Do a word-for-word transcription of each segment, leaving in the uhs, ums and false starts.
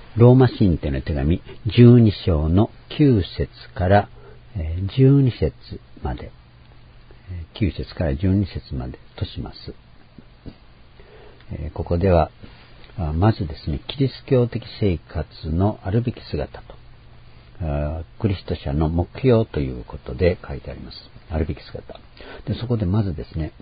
ローマ神帝の手紙じゅうに章のきゅう節からじゅうに節まで、きゅう節からじゅうに節までとします。ここではまずですね、キリスト教的生活のあるべき姿とクリスト者の目標ということで書いてあります。あるべき姿で、そこでまずですね、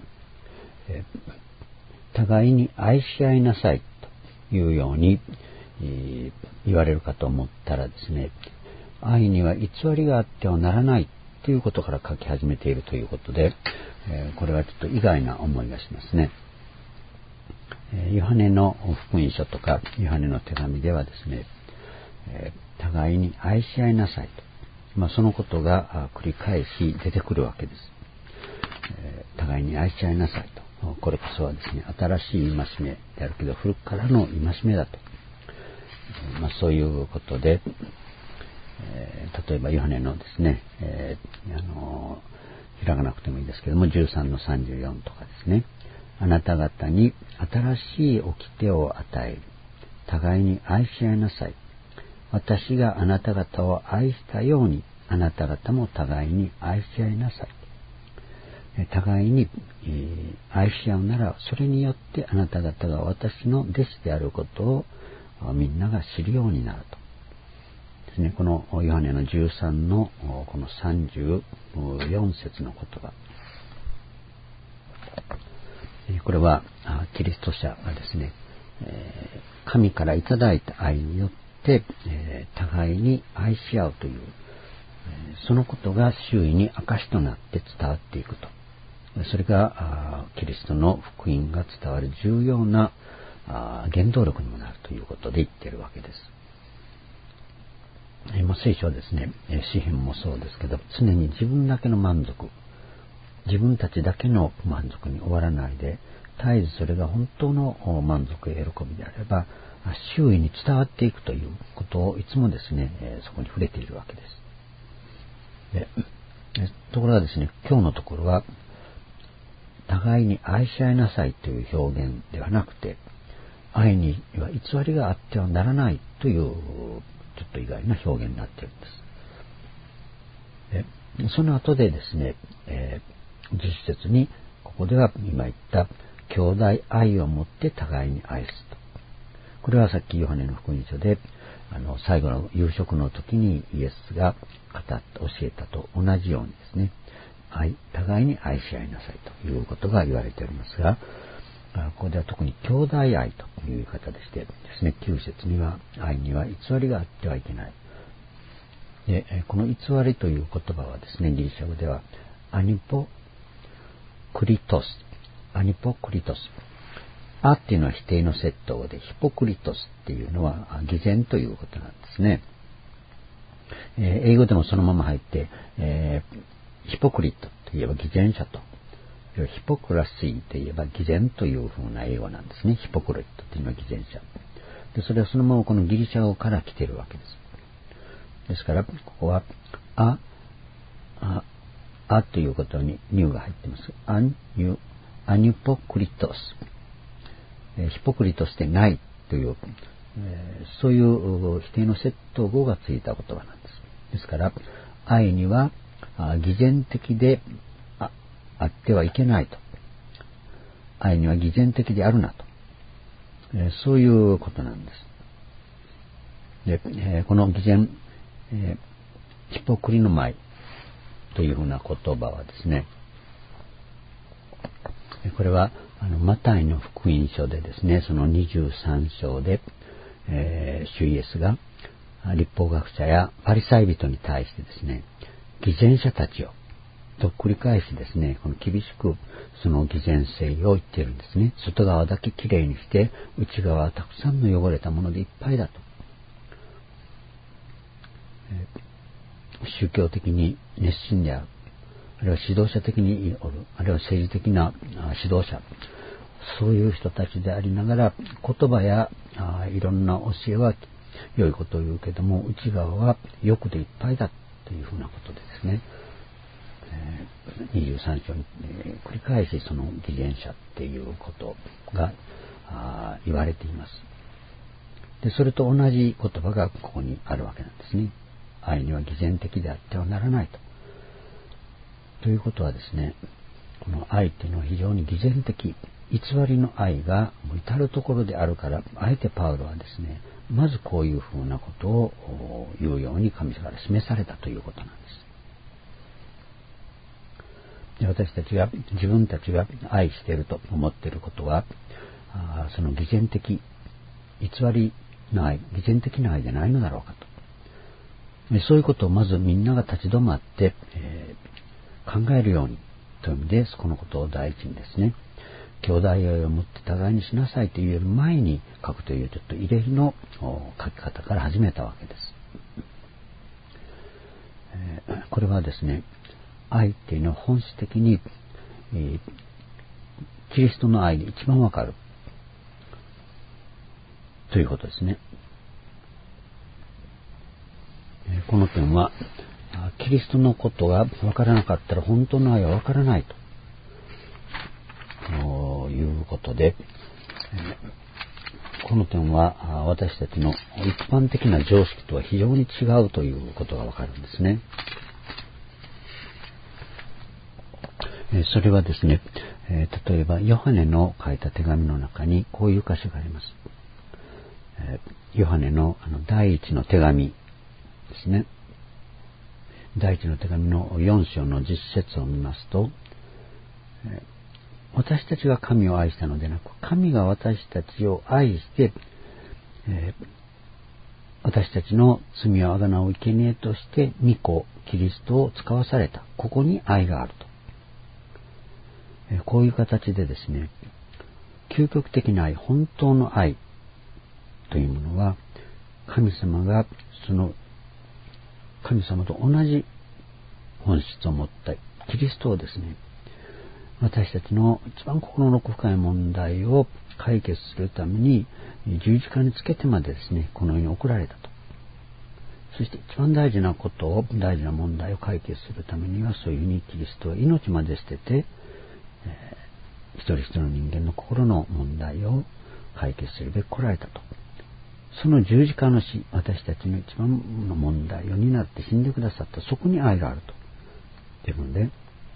互いに愛し合いなさいというように言われるかと思ったらですね、愛には偽りがあってはならないということから書き始めているということで、これはちょっと意外な思いがしますね。ヨハネの福音書とかヨハネの手紙ではですね、互いに愛し合いなさいと、まあ、そのことが繰り返し出てくるわけです。互いに愛し合いなさいと、これこそはですね、新しい戒めであるけど古くからの戒めだと、まあ、そういうことで、えー、例えばヨハネのですね、えー、あの開かなくてもいいですけどもじゅうさんのさんじゅうよんとかですね、あなた方に新しい掟を与える、互いに愛し合いなさい、私があなた方を愛したようにあなた方も互いに愛し合いなさい。互いに、えー、愛し合うならそれによってあなた方が私の弟子であることをみんなが知るようになるとですね。このヨハネのじゅうさんのこのさんじゅうよん節の言葉、これはキリスト者がですね、神からいただいた愛によって互いに愛し合うという、そのことが周囲に証となって伝わっていくと、それがキリストの福音が伝わる重要な原動力にもなるということで言っているわけです。聖書はですね、詩篇もそうですけど、常に自分だけの満足、自分たちだけの満足に終わらないで、絶えずそれが本当の満足や喜びであれば周囲に伝わっていくということをいつもですね、そこに触れているわけです。でところがですね、今日のところは互いに愛し合いなさいという表現ではなくて、愛には偽りがあってはならないというちょっと意外な表現になっているんです。でその後でですね、えー、じゅっ節にここでは今言った兄弟愛を持って互いに愛すと、これはさっきヨハネの福音書であの最後の夕食の時にイエスが語った教えたと同じようにですね、愛互いに愛し合いなさいということが言われておりますが、ここでは特に兄弟愛という言い方でしてですね、きゅう節には愛には偽りがあってはいけない。でこの偽りという言葉はですね、ギリシャ語ではアニポクリトス、アニポクリトス、アっていうのは否定のセットで、ヒポクリトスっていうのは偽善ということなんですね。えー、英語でもそのまま入って、えー、ヒポクリトといえば偽善者と、ヒポクラシーといえば偽善というふうな英語なんですね。ヒポクリトというのは偽善者で、それはそのままこのギリシャ語から来ているわけです。ですからここはアああということにニューが入っています。アニュアニポクリトス、えー、ヒポクリトスでないという、えー、そういう否定のセット語がついた言葉なんです。ですから愛には偽善的で あ, あってはいけないと、愛には偽善的であるなと、えー、そういうことなんです。で、えー、この偽善、えー、ヒポクリの舞というふうな言葉はですね、これはあのマタイの福音書でですね、そのにじゅうさん章で、えー、主イエスが律法学者やパリサイ人に対してですね、偽善者たちよと繰り返しですね、この厳しくその偽善性を言っているんですね。外側だけきれいにして内側はたくさんの汚れたものでいっぱいだと、えー、宗教的に熱心である、あるいは指導者的におる、あるいは政治的な指導者、そういう人たちでありながら言葉やあいろんな教えは良いことを言うけども内側は欲でいっぱいだというふうなことでですね、えー、にじゅうさん章に、えー、繰り返しその偽善者っていうことがあ言われています。 で、それと同じ言葉がここにあるわけなんですね。愛には偽善的であってはならないと。ということはですね、この愛っていうのは非常に偽善的、偽りの愛がもう至るところであるから、あえてパウロはですね、まずこういうふうなことを言うように神様から示されたということなんです。で、私たちが自分たちが愛していると思っていることは、あその偽善的、偽りの愛、偽善的な愛じゃないのだろうかと。で、そういうことをまずみんなが立ち止まって、えー、考えるようにという意味で、このことを第一にですね、兄弟愛を持って互いにしなさいというより前に書くというちょっと異例の書き方から始めたわけです。えー、これはですね、愛っていうのは本質的に、えー、キリストの愛で一番わかるということですね。えー、この点はキリストのことがわからなかったら本当の愛はわからないということで、この点は私たちの一般的な常識とは非常に違うということがわかるんですね。それはですね、例えばヨハネの書いた手紙の中にこういう箇所があります。ヨハネのあの第一の手紙ですね。第一の手紙のよん章のじゅっ節を見ますと、私たちが神を愛したのでなく、神が私たちを愛して、えー、私たちの罪をあがなう生贄として御子キリストを使わされた。ここに愛があると。えー、こういう形でですね、究極的な愛、本当の愛というものは、神様がその神様と同じ本質を持ったキリストをですね、私たちの一番心の奥深い問題を解決するために十字架につけてまでですね、この世に送られたと。そして一番大事なことを、大事な問題を解決するためには、そういうふうにキリストは命まで捨てて、えー、一人一人の人間の心の問題を解決するべく来られたと。その十字架の死、私たちの一番の問題を担って死んでくださった、そこに愛があると。というので、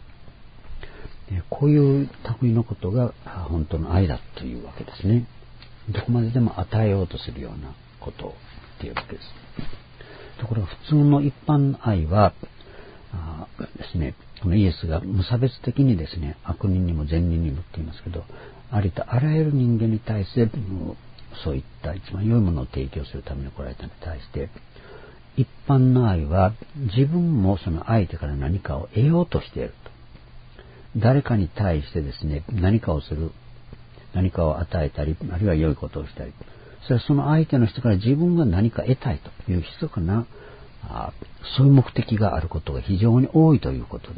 こういう類のことが本当の愛だというわけですね。どこまででも与えようとするようなことっていうわけです。ところが普通の一般の愛はあですね、このイエスが無差別的にですね、悪人にも善人にもって言いますけど、ありとあらゆる人間に対してそういった一番良いものを提供するために来られたのに対して、一般の愛は自分もその相手から何かを得ようとしていると。誰かに対してですね、何かをする、何かを与えたり、あるいは良いことをしたり、それはその相手の人から自分が何か得たいという密かな、あそういう目的があることが非常に多いということです。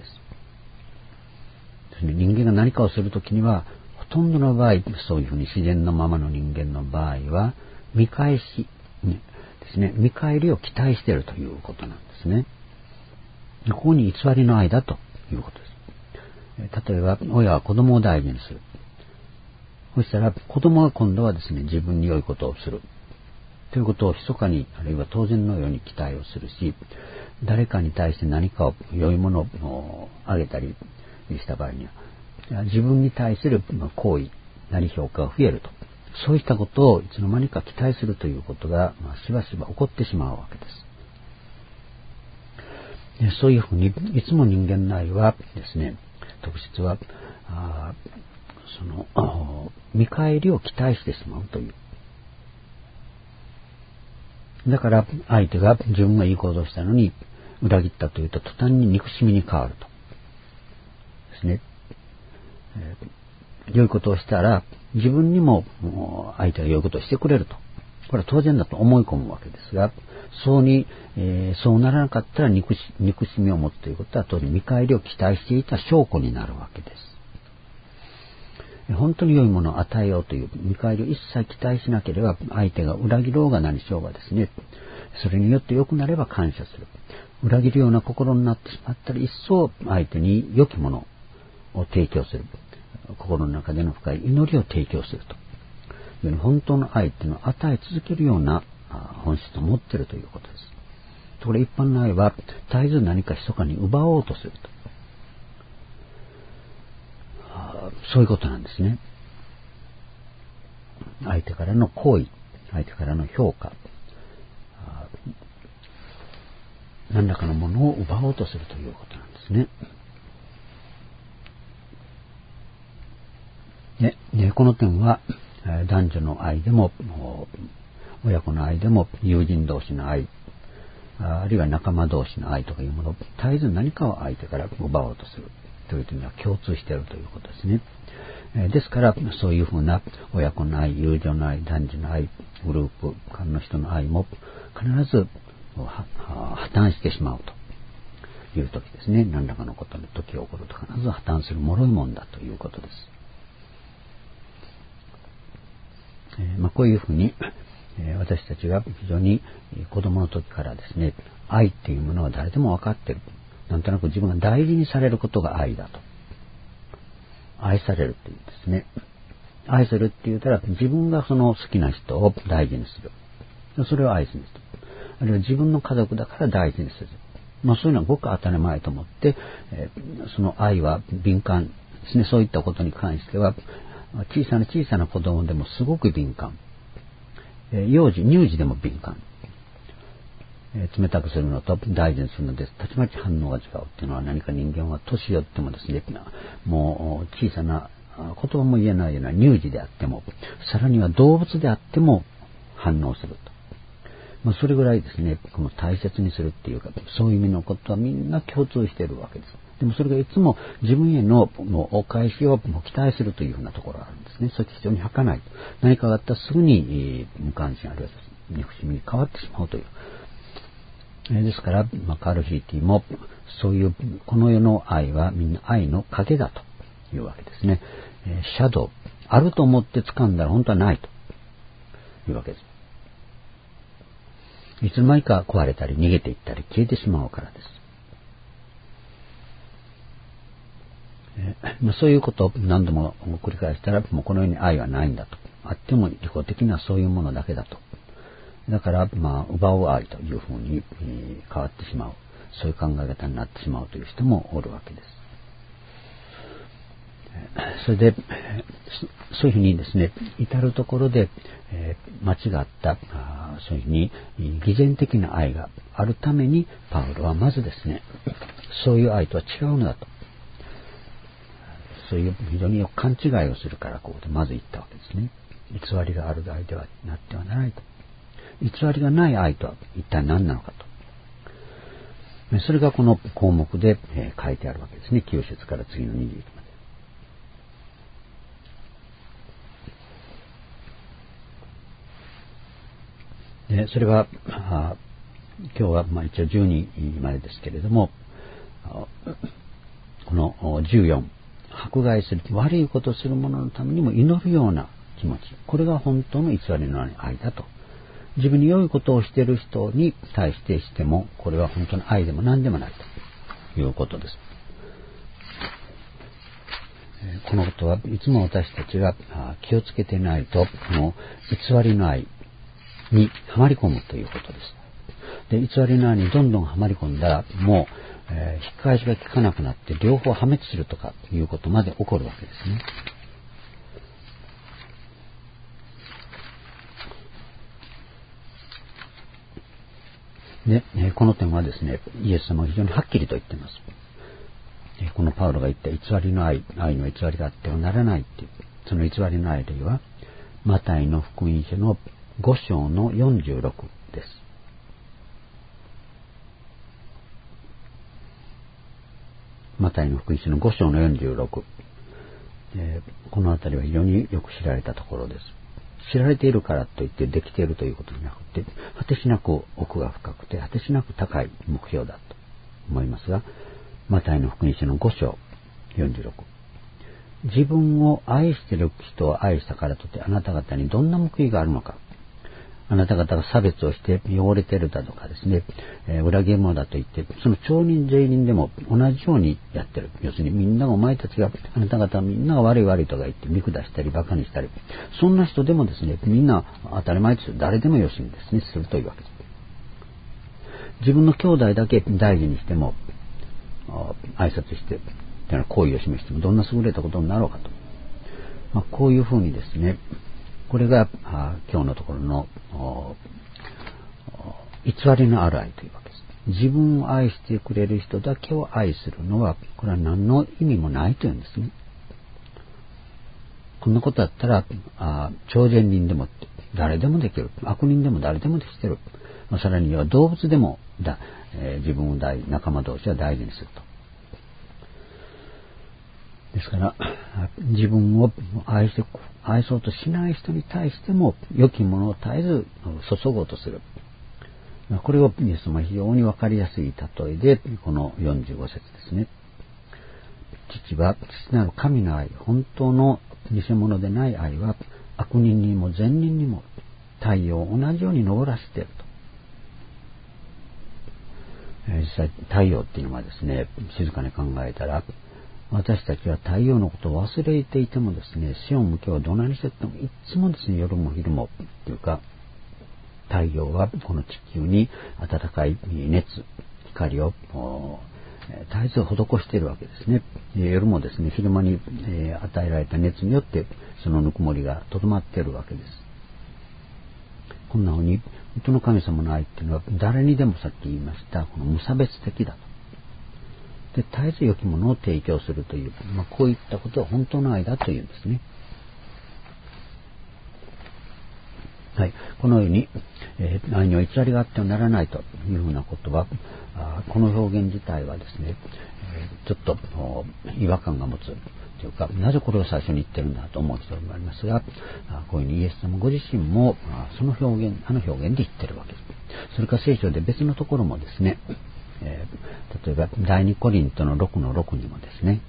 ですね、人間が何かをするときには、ほとんどの場合、そういうふうに自然のままの人間の場合は、見返し、ね、ですね、見返りを期待しているということなんですね。ここに偽りの愛だということです。例えば、親は子供を大事にする。そしたら、子供は今度はですね、自分に良いことをする。ということを密かに、あるいは当然のように期待をするし、誰かに対して何かを、良いものをあげたりした場合には、自分に対する行為、何評価が増えると。そういったことをいつの間にか期待するということが、まあ、しばしば起こってしまうわけです。そういうふうに、いつも人間の愛はですね、特質はあその見返りを期待してしまうという。だから相手が自分がいいことをしたのに裏切ったというと途端に憎しみに変わるとですね。えー、良いことをしたら自分にも相手が良いことをしてくれると。これは当然だと思い込むわけですが、そうに、えー、そうならなかったら憎し、憎しみを持つということは当然見返りを期待していた証拠になるわけです。本当に良いものを与えようという見返りを一切期待しなければ、相手が裏切ろうが何しようがですね、それによって良くなれば感謝する。裏切るような心になってしまったら一層相手に良きものを提供する。心の中での深い祈りを提供すると。 本当の愛っていうのは与え続けるような本質を持っているということです。ところが一般の愛は絶えず何か密かに奪おうとすると、そういうことなんですね。相手からの行為、相手からの評価、何らかのものを奪おうとするということなんですね。で、でこの点は男女の愛でも親子の愛でも友人同士の愛、あるいは仲間同士の愛とかいうものを絶えず何かを相手から奪おうとするという点には共通しているということですね。ですからそういうふうな親子の愛、友情の愛、男女の愛、グループ間の人の愛も必ず破綻してしまうという時ですね。何らかのことの時起こると必ず破綻する脆いもんだということです。えーまあ、こういうふうに、えー、私たちが非常に子供の時からですね、愛っていうものは誰でも分かっている。なんとなく自分が大事にされることが愛だと。愛されるっていうんですね。愛するって言ったら自分がその好きな人を大事にする。それを愛する人。あるいは自分の家族だから大事にする。まあそういうのはごく当たり前と思って、えー、その愛は敏感ですね。そういったことに関しては小さな小さな子供でもすごく敏感。えー、幼児、乳児でも敏感。えー、冷たくするのと大事にするのでたちまち反応が違うっていうのは、何か人間は年寄ってもですね、もう小さな言葉も言えないような乳児であっても、さらには動物であっても反応すると。まあ、それぐらいですね、この大切にするっていうか、そういう意味のことはみんな共通しているわけです。でもそれがいつも自分へのもうお返しをもう期待するというふうなところがあるんですね。それって非常に儚い。何かがあったらすぐに無関心あるいは憎しみに変わってしまうという。えー、ですから、まあ、カール・ヒーティもそういうこの世の愛はみんな愛の影だというわけですね。えー、シャドウ、あると思って掴んだら本当はないというわけです。いつの間にか壊れたり逃げていったり消えてしまうからです。えーまあ、そういうことを何度も繰り返したら、もうこの世に愛はないんだと。あっても利己的なそういうものだけだと。だから、まあ、奪う愛というふうに、えー、変わってしまう。そういう考え方になってしまうという人もおるわけです。それで、そういうふうにですね、至るところで、えー、間違った、そういうふうに偽善的な愛があるために、パウロはまずですね、そういう愛とは違うのだと。そういう非常によく勘違いをするからこうでまず言ったわけですね。偽りがある愛ではなってはならないと。偽りがない愛とは一体何なのかと。それがこの項目で書いてあるわけですね。きゅう節から次のにじゅういちまで。でそれは今日はまあ一応じゅうにまでですけれども、このじゅうよん、迫害する、悪いことをする者のためにも祈るような気持ち、これが本当の偽りのない愛だと。自分に良いことをしている人に対してしても、これは本当の愛でも何でもないということです。このことはいつも私たちが気をつけていないと、この偽りの愛にはまり込むということです。で、偽りの愛にどんどんはまり込んだら、もう、えー、引き返しが効かなくなって両方破滅するとかいうことまで起こるわけですね。で、この点はですね、イエス様は非常にはっきりと言っています。このパウロが言った偽りの愛、愛の偽りがあってはならないっていう、その偽りの愛というのは、マタイの福音書のご章のよんじゅうろくです。マタイの福音書のご章のよんじゅうろく。えー、このあたりは非常によく知られたところです。知られているからといってできているということではなくて、果てしなく奥が深くて果てしなく高い目標だと思いますが、マタイの福音書のご章よんじゅうろく。自分を愛している人を愛したからといってあなた方にどんな報いがあるのか。 あなた方が差別をして汚れてるだとかですね、えー、裏切り者だと言って、その町人税人でも同じようにやってる。要するにみんながお前たちが、あなた方はみんなが悪い悪いとか言って見下したり馬鹿にしたり、そんな人でもですね、みんな当たり前ですよ。誰でもよしにですね、するというわけです。自分の兄弟だけ大事にしても、挨拶して、好意を示してもどんな優れたことになろうかと。まあ、こういうふうにですね、これが今日のところの偽りのある愛というわけです。自分を愛してくれる人だけを愛するのは、これは何の意味もないというんですね。こんなことだったら、あ超善人でも誰でもできる。悪人でも誰でもできてる。まあ、さらには動物でもだ、えー、自分を大仲間同士は大事にすると。ですから、自分を愛して、愛そうとしない人に対しても、良きものを絶えず注ごうとする。これをイエス様は非常にわかりやすい例えで、このよんじゅうご節ですね。父は、父なる神の愛、本当の偽物でない愛は、悪人にも善人にも太陽を同じように昇らせていると。実際、太陽っていうのはですね、静かに考えたら、私たちは太陽のことを忘れていてもですね、死を向けをどないにしてもいつもですね、夜も昼もというか、太陽はこの地球に暖かい熱、光を絶えず施しているわけですね。夜もですね、昼間に与えられた熱によってそのぬくもりがとどまっているわけです。こんなふうに、本当の神様の愛っていうのは誰にでもさっき言いましたこの無差別的だと。で、絶えず良きものを提供するという、まあ、こういったことは本当の愛だというんですね。はい、このように、えー、愛には偽りがあってはならないというふうなことは、あこの表現自体はですね、えー、ちょっと違和感が持つというか、なぜこれを最初に言ってるんだと思う人もありますが、こういうふうにイエス様ご自身もその表現、あの表現で言ってるわけです。それから聖書で別のところもですね、えー、例えば第二コリントのろくのろくにもですね、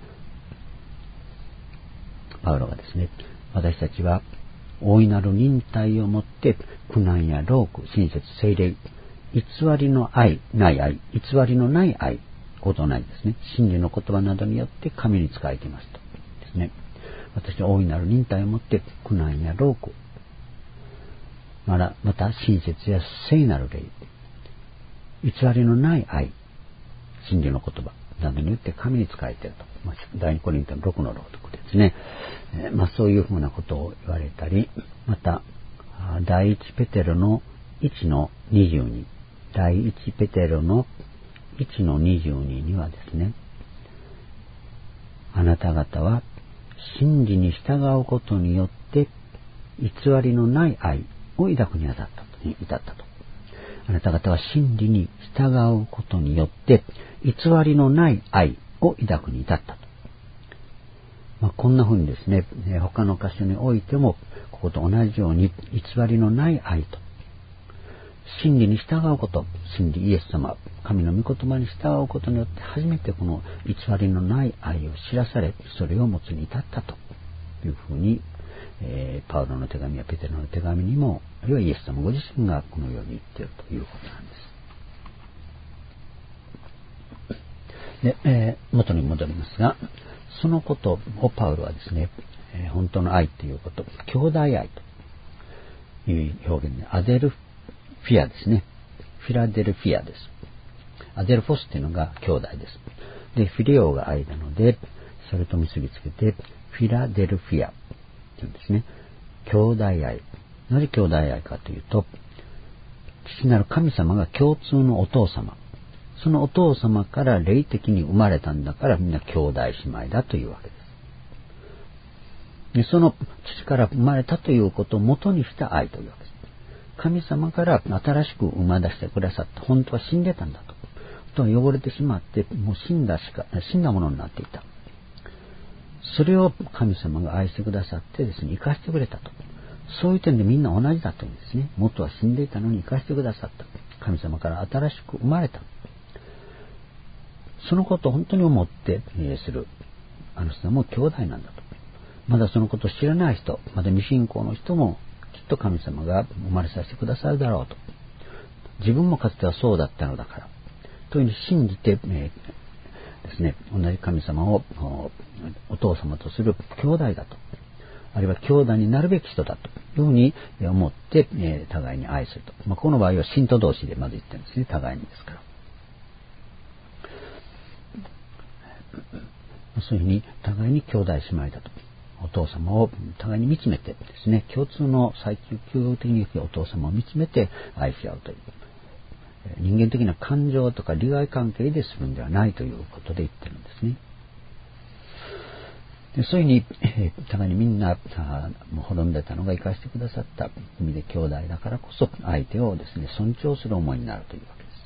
パウロがですね、私たちは大いなる忍耐をもって苦難や労苦、親切、聖霊、偽りの愛、ない愛、偽りのない愛、ことないですね。真理の言葉などによって神に仕えていますとですね。私は大いなる忍耐をもって苦難や労苦、また、また親切や聖なる霊、偽りのない愛、真理の言葉などによって神に仕えていると。まあ、第二コリントのろくのろくですね。えー、まあ、そういうふうなことを言われたり、また、第一ペテロのいちのにじゅうに、第一ペテロのいちのにじゅうににはですね、あなた方は真理に従うことによって偽りのない愛を抱くに至ったと。至ったと。あなた方は真理に従うことによって偽りのない愛を抱くに至ったと。まあ、こんな風にですね、他の箇所においてもここと同じように偽りのない愛と真理に従うこと、真理イエス様、神の御言葉に従うことによって初めてこの偽りのない愛を知らされ、それを持つに至ったというふうに、えー、パウロの手紙やペテロの手紙にも、あるいはイエス様ご自身がこのように言っているということなんです。で、えー、元に戻りますが、そのことをパウロはですね、えー、本当の愛ということ、兄弟愛という表現で、アデルフィアですね。フィラデルフィアです。アデルフォスというのが兄弟です。で、フィレオが愛なので、それと結びつけて、フィラデルフィアというんですね。兄弟愛。なぜ兄弟愛かというと、父なる神様が共通のお父様。そのお父様から霊的に生まれたんだからみんな兄弟姉妹だというわけです。で、その父から生まれたということを元にした愛というわけです。神様から新しく生ま出してくださった。本当は死んでたんだと。本当は汚れてしまって、もう死んだしか、死んだものになっていた。それを神様が愛してくださってですね、生かしてくれたと。そういう点でみんな同じだというんですね。元は死んでいたのに生かしてくださった。神様から新しく生まれた。そのことを本当に思ってする。あの人はもう兄弟なんだと。まだそのことを知らない人、まだ未信仰の人もきっと神様が生まれさせてくださるだろうと。自分もかつてはそうだったのだから。というふうに信じて、えー、ですね、同じ神様をお父様とする兄弟だと。あるいは兄弟になるべき人だというふうに思って、えー、互いに愛すると。まあ、この場合は信徒同士でまず言ってるんですね。互いにですから。そういうふうに互いに兄弟姉妹だと。お父様を互いに見つめてですね、共通の最究極的にお父様を見つめて愛し合うという。人間的な感情とか利害関係でするんではないということで言ってるんですね。でそういうふうに、えー、互いにみんなもう滅んでたのが生かしてくださった意味で兄弟だからこそ相手をですね尊重する思いになるというわけです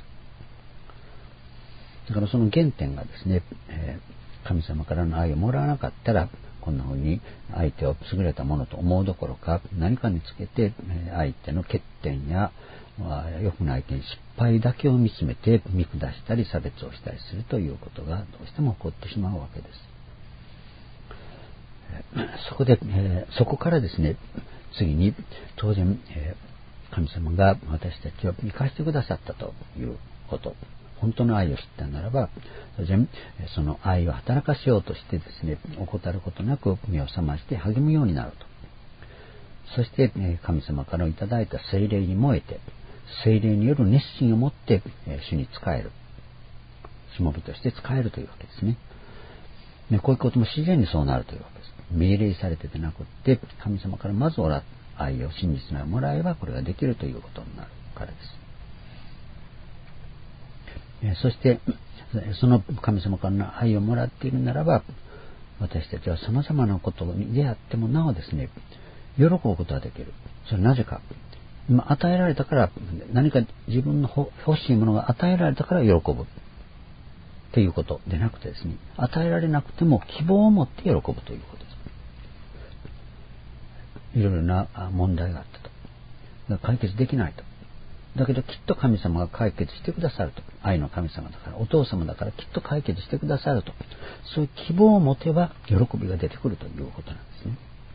。だからその原点がですね、えー、神様からの愛をもらわなかったらこんなふうに相手を優れたものと思うどころか何かにつけて相手の欠点や良くない点失敗だけを見つめて見下したり差別をしたりするということがどうしても起こってしまうわけです。そこで、えー、そこからですね次に当然、えー、神様が私たちを生かしてくださったということ本当の愛を知ったならば当然その愛を働かせようとしてですね怠ることなく目を覚まして励むようになると。そして神様からいただいた聖霊に燃えて聖霊による熱心を持って主に仕えるしもべとして仕えるというわけですね。でこういうことも自然にそうなるというわけです。命令されてでなくって神様からまず愛を真実の愛をもらえばこれができるということになるからです。そしてその神様からの愛をもらっているならば私たちは様々なことに出会ってもなおですね喜ぶことができる。それはなぜか今与えられたから何か自分の欲しいものが与えられたから喜ぶっていうことでなくてですね与えられなくても希望を持って喜ぶということです。いろいろな問題があったと。だから解決できないと。だけどきっと神様が解決してくださると。愛の神様だからお父様だからきっと解決してくださると。そういう希望を持てば喜びが出てくるということなんですね。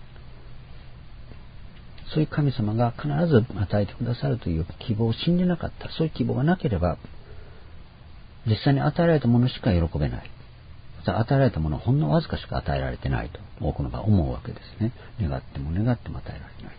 そういう神様が必ず与えてくださるという希望を信じなかった。そういう希望がなければ実際に与えられたものしか喜べない。与えられたものはほんのわずかしか与えられてないと多くの場合思うわけですね。願っても願っても与えられてない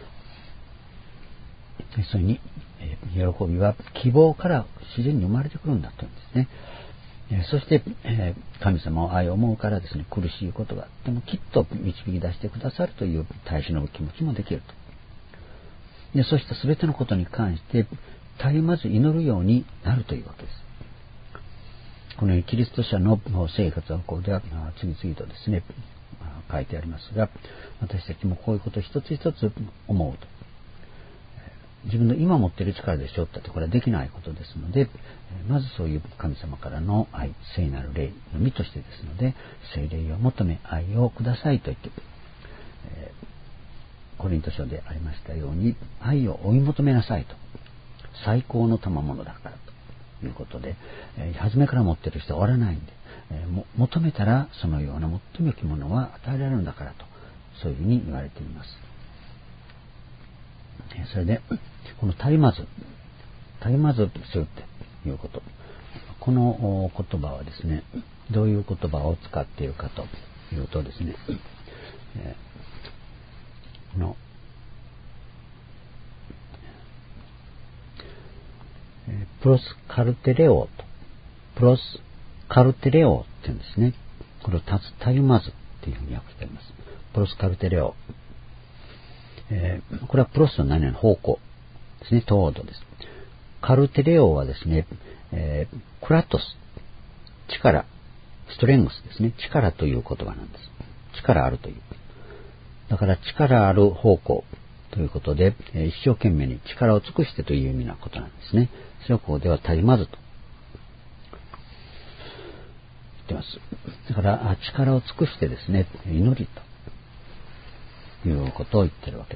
と。そういうふうに、えー、喜びは希望から自然に生まれてくるんだというんですね。えー、そして、えー、神様を愛を思うからですね苦しいことがあってもきっと導き出してくださるという耐え忍ぶ気持ちもできると。でそうした全てのことに関して絶えまず祈るようになるというわけです。このようにキリスト者の生活はこうでは次々とですね書いてありますが私たちもこういうことを一つ一つ思うと自分の今持っている力でしょってこれはできないことですのでまずそういう神様からの愛聖なる霊の実としてですので聖霊を求め愛をくださいと言ってコリント書でありましたように愛を追い求めなさいと最高の賜物だからということで、えー、初めから持っている人はおらないんで、えー、も求めたらそのような最も良きものは与えられるんだからとそういうふうに言われています。えー、それでこの絶えまず絶えまずするということこの言葉はですねどういう言葉を使っているかというとですね、えー、このプロスカルテレオとプロスカルテレオっていうんですね。これをたゆまずっていうふうに訳してあります。プロスカルテレオ、えー、これはプロスの何々の方向ですね。トードです。カルテレオはですね、えー、クラトス力ストレングスですね。力という言葉なんです。力あるというだから力ある方向ということで、一生懸命に力を尽くしてという意味なことなんですね。それをここでは絶えまずと言ってます。だから力を尽くしてですね、祈りということを言ってるわけです。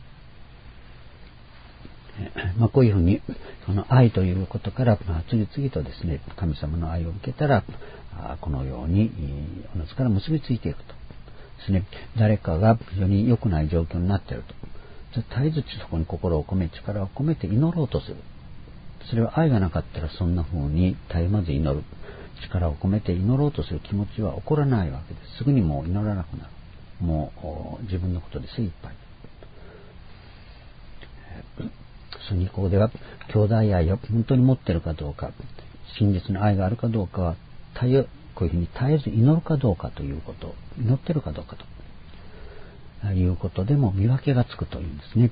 まあ、こういうふうにその愛ということから、まあ、次々とですね神様の愛を受けたらこのようにおのずから結びついていくとですね。誰かが非常に良くない状況になっていると絶えずそこに心を込め、力を込めて祈ろうとする。それは愛がなかったらそんな風に絶えまず祈る。力を込めて祈ろうとする気持ちは起こらないわけです。すぐにもう祈らなくなる。もう自分のことで精一杯。その二項では兄弟愛を本当に持っているかどうか、真実の愛があるかどうかは、こういうふうに絶えず祈るかどうかということ、祈っているかどうかということでも見分けがつくというんですね。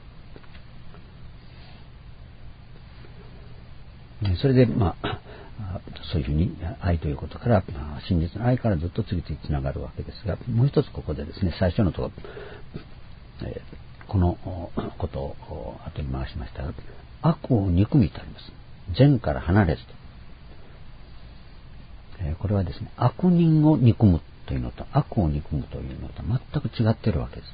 それで、まあ、そういうふうに愛ということから、真実の愛からずっと次々つながるわけですが、もう一つここでですね、最初のところ、えー、このことを後に回しましたが、悪を憎みとあります。善から離れずと。えー、これはですね、悪人を憎むというのと悪を憎むというのと全く違っているわけです。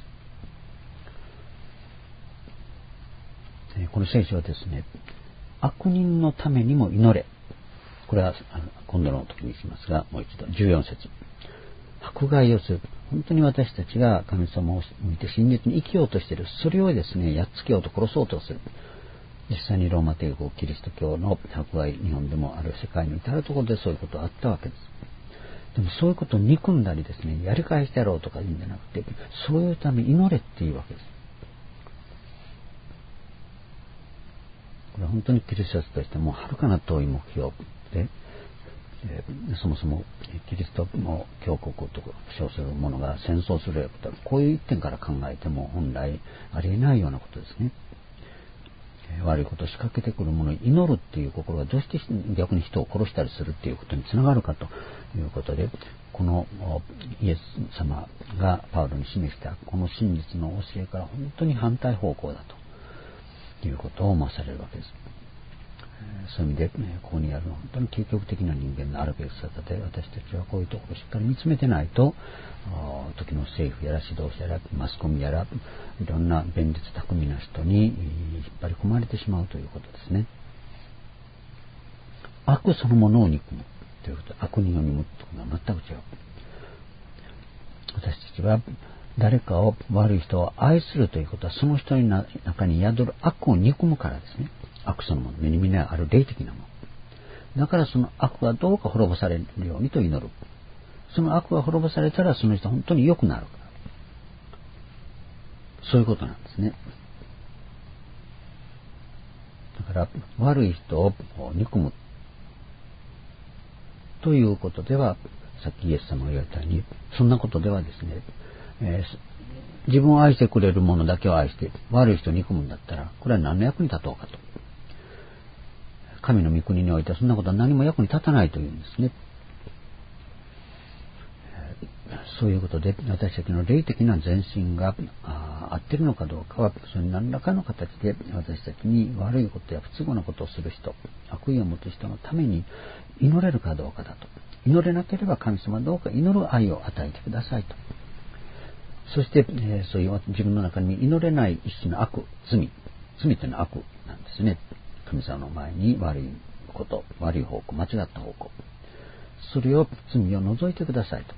えー、この聖書はですね、悪人のためにも祈れ。これは今度の時にしますが、もう一度じゅうよん節。迫害をする。本当に私たちが神様を見て真実に生きようとしている。それをですね、やっつけようと殺そうとする。実際にローマ帝国キリスト教の迫害、日本でもある世界の至るところでそういうことがあったわけです。でもそういうことを憎んだりですね、やり返してやろうとか言うんじゃなくて、そういうために祈れっていうわけです。これは本当にキリストとしてもはるかな遠い目標で、えー、そもそもキリストの教国と称するものが戦争することは、こういう一点から考えても本来ありえないようなことですね。えー、悪いことを仕掛けてくるものに祈るっていう心がどうして逆に人を殺したりするっていうことにつながるかということで、このイエス様がパウロに示したこの真実の教えから本当に反対方向だということを思わされるわけです。そういう意味で、ここにある本当に究極的な人間のあるべき姿で、私たちはこういうところをしっかり見つめてないと、時の政府やら指導者やらマスコミやらいろんな弁舌巧みな人に引っ張り込まれてしまうということですね。悪そのものを憎むということ、悪人を憎むというのは全く違う。私たちは誰かを、悪い人を愛するということは、その人の中に宿る悪を憎むからですね。悪そのもの、目に見えないある霊的なもの。だからその悪がどうか滅ぼされるようにと祈る。その悪が滅ぼされたら、その人は本当に良くなるから。そういうことなんですね。だから悪い人を憎むということでは、さっきイエス様が言われたように、そんなことではですね、えー、自分を愛してくれるものだけを愛して悪い人を憎むんだったら、これは何の役に立とうかと。神の御国においてはそんなことは何も役に立たないというんですね。そういうことで私たちの霊的な前進が合っているのかどうかは、それ何らかの形で私たちに悪いことや不都合なことをする人、悪意を持つ人のために祈れるかどうかだと。祈れなければ神様どうか祈る愛を与えてくださいと。そして、えー、そういう自分の中に祈れない一種の悪、罪、罪というのは悪なんですね。神様の前に悪いこと、悪い方向、間違った方向、それを罪を除いてくださいと。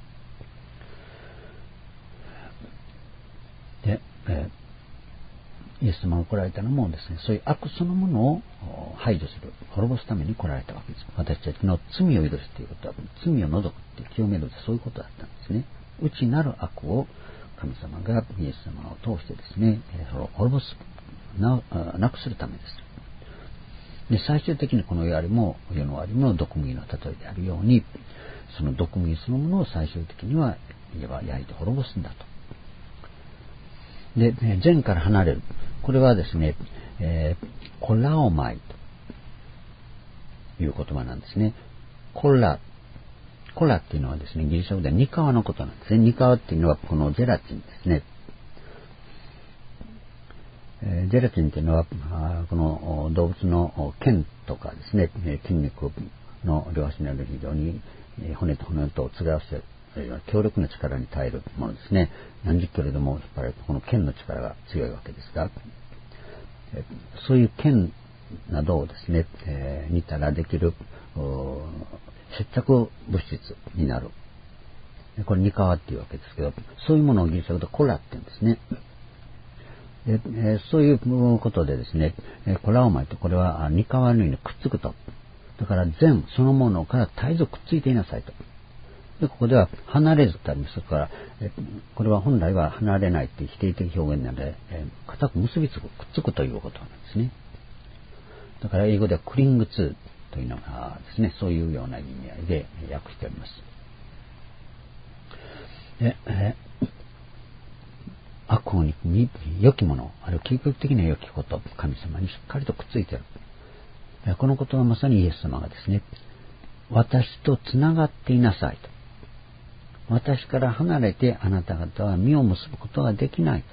で、えー、イエス様が来られたのもですね、そういう悪そのものを排除する、滅ぼすために来られたわけです。私たちの罪を許すということは、罪を除くって清めるってそういうことだったんですね。内なる悪を神様がイエス様を通してですね、それを滅ぼす、な、なくするためです。で、最終的にこの世ありも世のありも毒麦の例えであるように、その毒麦そのものを最終的には焼いて滅ぼすんだと。で、善から離れる。これはですね、えー、コラオマイという言葉なんですね。コラ、コラっていうのはですね、ギリシャ語ではニカワのことなんですね。ニカワっていうのはこのゼラチンですね。えー、ゼラチンっていうのはこの動物の腱とかですね、筋肉の両端にある非常に骨と骨とをつがわせる強力な力に耐えるものですね。何十キロでも引っ張られて、この腱の力が強いわけですが、えー、そういう腱などをですね、えー、煮たらできる接着物質になる。これニカワっていうわけですけど、そういうものをギリシャ語でコラって言うんですね。 でえー、そういうことでですね、えー、コラオマイとこれはニカワヌイにくっつくと。だから善そのものから絶えずくっついていなさいと。でここでは離れずとありますから、えー、これは本来は離れないという否定的表現なので、えー、固く結びつく、くっつくということなんですね。だから英語ではクリングツーというのがですね、そういうような意味合いで訳しております。でえー悪を憎み、良きもの、あるいは究極的な良きこと、神様にしっかりとくっついている。このことはまさにイエス様がですね、私とつながっていなさいと。私から離れてあなた方は実を結ぶことができない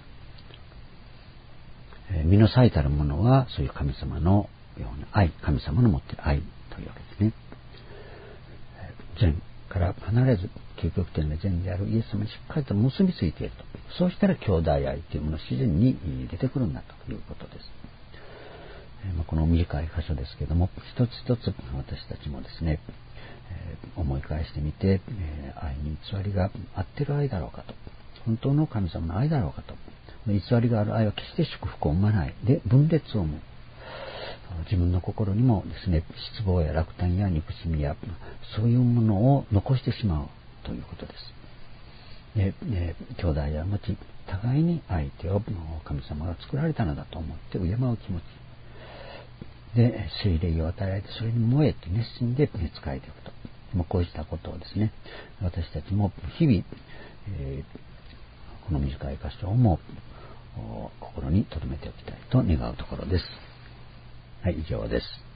と。実の最たるものはそういう神様のような愛、神様の持っている愛というわけですね。善から離れず、究極的な善であるイエス様にしっかりと結びついていると。そうしたら兄弟愛というものが自然に出てくるんだということです。えーまあ、この短い箇所ですけれども、一つ一つ私たちもですね、えー、思い返してみて、えー、愛に偽りが合っている愛だろうかと。本当の神様の愛だろうかと。偽りがある愛は決して祝福を生まない。で、分裂を生む。自分の心にもですね、失望や落胆や憎しみやそういうものを残してしまうということです。でで兄弟や持ち互いに相手を神様が作られたのだと思って敬う気持ちで聖霊を与えられてそれに燃えて熱心で仕えていくと。もうこうしたことをですね、私たちも日々、えー、この短い箇所も心に留めておきたいと願うところです。はい、以上です。